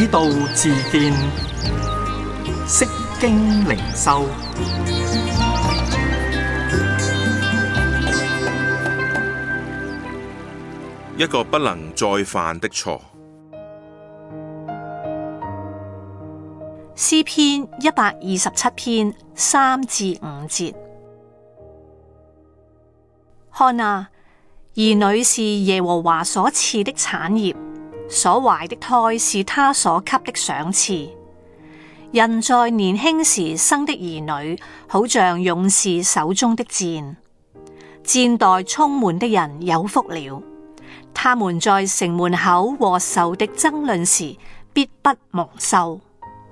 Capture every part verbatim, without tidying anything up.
道自見，釋經靈修。 一個不能再犯的錯。 詩篇一百二十七篇三至五節。看啊，兒女是耶和華所賜的產業，所懷的胎是他所給的賞賜。人在年輕時生的兒女，好像勇士手中的箭，箭袋充滿的人有福了。他們在城門口和仇敵爭論時，必不蒙羞。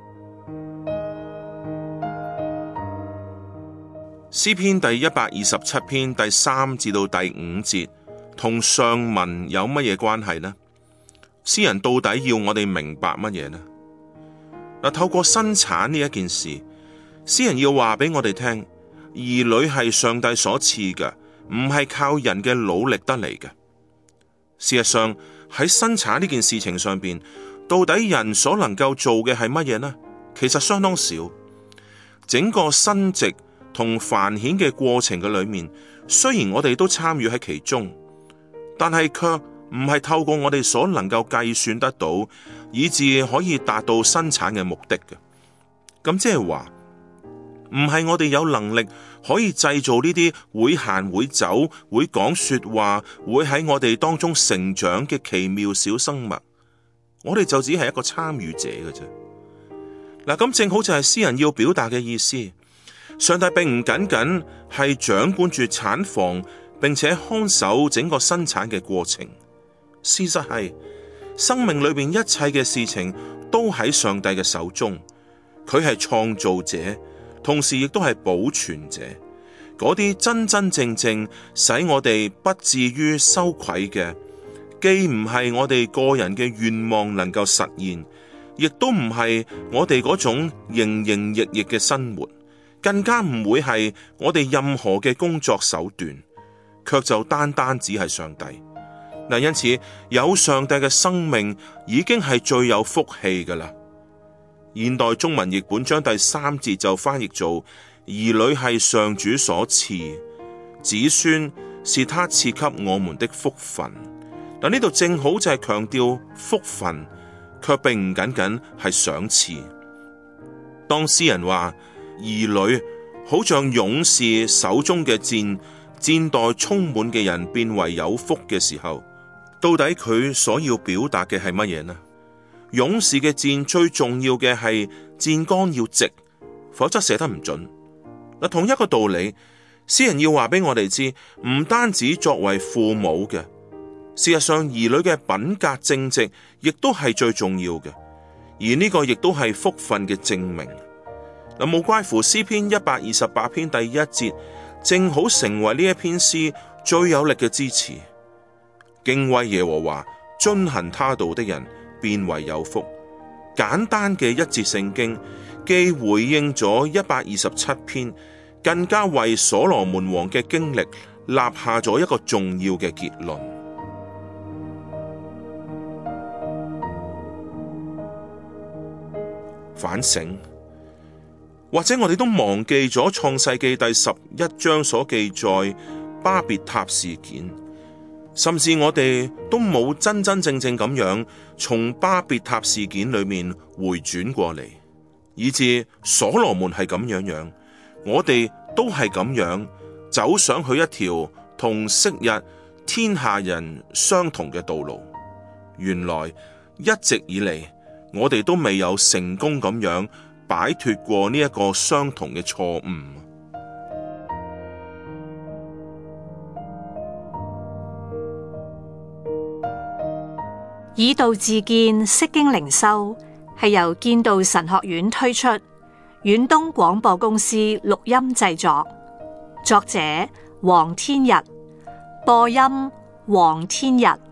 詩篇第一百二十七篇第三至到第五節同上文有乜嘢關係呢？詩人到底要我哋明白乜嘢呢？嗱，透過生產呢一件事，詩人要話俾我哋聽，兒女係上帝所賜嘅，唔係靠人嘅努力得嚟嘅。事實上喺生產呢件事情上邊，到底人所能夠做嘅係乜嘢呢？其實相當少。整個生殖同繁衍嘅過程嘅裏面，雖然我哋都參與喺其中，但係卻唔係透過我哋所能夠計算得到，以致可以達到生產嘅目的嘅。咁即係話，唔係我哋有能力可以製造呢啲會行會走、會講說話、會喺我哋當中成長嘅奇妙小生物，我哋就只係一個參與者嘅啫。嗱，咁正好就係詩人要表達嘅意思。上帝並唔僅僅係掌管住產房，並且看守整個生產嘅過程。事實係，生命裏邊一切嘅事情都喺上帝嘅手中，佢係創造者。同時亦都係保存者，嗰啲真真正正使我哋不至於羞愧嘅，既唔係我哋個人嘅願望能夠實現，亦都唔係我哋嗰種營營役役嘅生活，更加唔會係我哋任何嘅工作手段，卻就單單只係上帝。嗱，因此有上帝嘅生命已經係最有福氣噶啦。現代中文譯本將第三節就翻譯做：兒女係上主所賜，子孫是他賜給我們的福分。嗱，呢度正好就係強調福分，卻並唔僅僅係賞賜。當詩人話兒女好像勇士手中嘅箭，箭袋充滿嘅人變為有福嘅時候，到底佢所要表達嘅係乜嘢呢？勇士嘅箭最重要嘅係箭桿要直，否則射得唔準。嗱，同一個道理，詩人要話俾我哋知，唔單止作為父母嘅，事實上兒女嘅品格正直，亦都係最重要嘅。而呢個亦都係福分嘅證明。嗱，無怪乎詩篇一百二十八篇第一節，正好成為呢一篇詩最有力嘅支持。敬畏耶和華、遵行他道的人，變為有福。簡單嘅一節聖經，既回應咗一百二十七篇，更加為所羅門王嘅經歷立下咗一個重要嘅結論。反省，或者我哋都忘記咗創世記第十一章所記載巴別塔事件。甚至我哋都冇真真正正咁樣從巴別塔事件裏面回轉過嚟，以致所羅門係咁樣樣，我哋都係咁樣走上去一條同昔日天下人相同嘅道路。原來一直以嚟，我哋都未有成功咁樣擺脫過呢一個相同嘅錯誤。 以道自見，釋經靈修係由建道神學院推出，遠東廣播公司錄音製作，作者黃天日，播音黃天日。